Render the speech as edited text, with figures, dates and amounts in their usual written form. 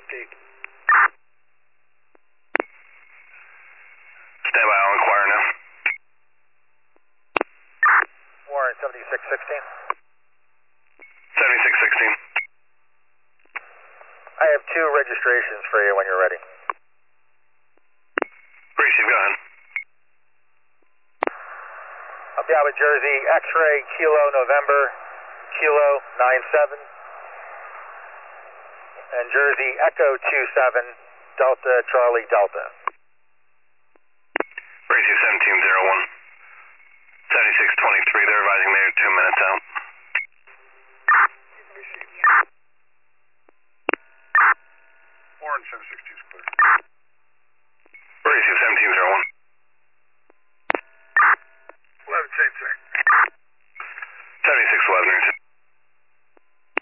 empty. Stand by, I'll inquire now. Warren 7616. 7616. I have 2 registrations for you when you're ready. Receive, go ahead. I'll be out with Jersey X-ray Kilo November Kilo 97 and Jersey Echo 27 Delta Charlie Delta. Receive 1701. 7623, they're advising they are 2 minutes out. Warren 762 is clear.